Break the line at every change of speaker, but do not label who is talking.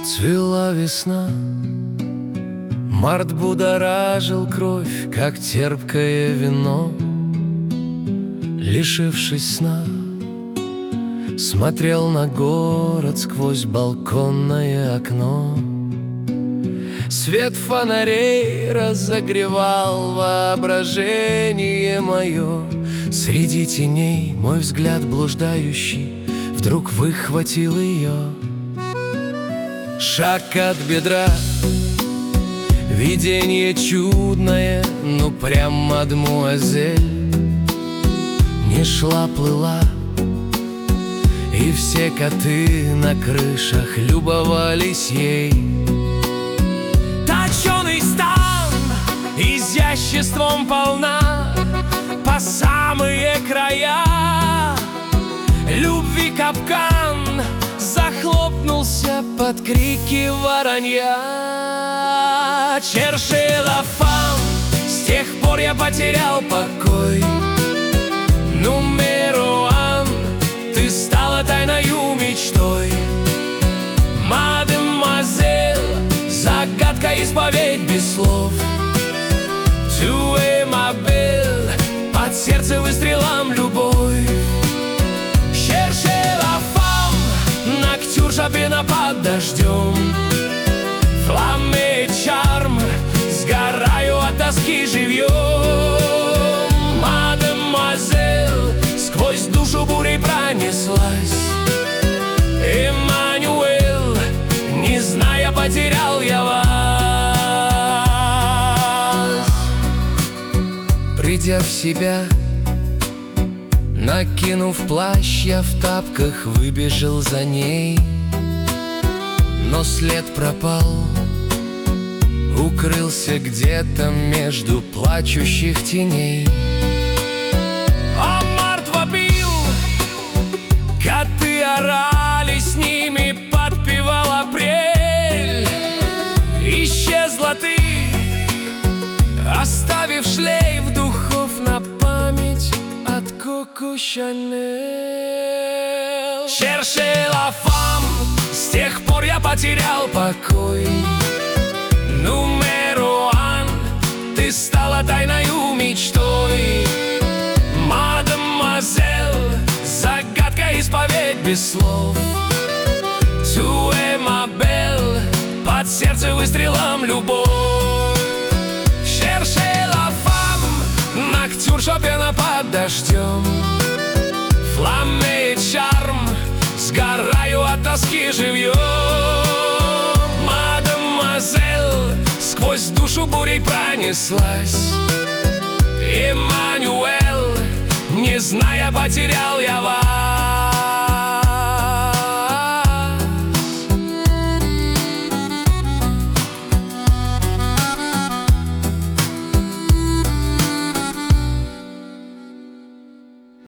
Цвела весна, март будоражил кровь, как терпкое вино. Лишившись сна, смотрел на город сквозь балконное окно. Свет фонарей разогревал воображение мое. Среди теней мой взгляд блуждающий вдруг выхватил ее. Шаг от бедра, видение чудное, ну прям мадмуазель. Не шла, плыла, и все коты на крышах любовались ей. Точеный стан, изяществом полна по самые края. Любви капкан захлопнулся под крики воронья. Чершелофан, с тех пор я потерял покой. Numero 1, ты стала тайною мечтой. Мадемуазель, загадка, исповедь без слов. Tu es ma belle, под сердце выстрелом любовь. Cherchez la femme, ноктюр Шопена под дождем. Фламме чарм, сгораю от тоски живьем. Мадемуазель, сквозь душу бурей пронеслась. Эммануэль, не зная, потерял я вас. Придя в себя, накинув плащ, я в тапках выбежал за ней. Но след пропал, укрылся где-то между плачущих теней. А март вопил, коты орали, с ними подпевал апрель. Исчезла ты, оставив шлейф духов на память от Коко Шанель. Cherchez la femme, с тех пор я потерял покой. Numero 1, ты стала тайною мечтой. Мадемуазель, загадка, исповедь без слов. Tu es ma belle, под сердце выстрелом любовь. Cherchez la femme, ноктюр Шопена под дождем. Фламме чарм, сгораю от тоски живьем. Мадемуазель, сквозь душу бурей пронеслась. Эммануэль, не зная, потерял я вас.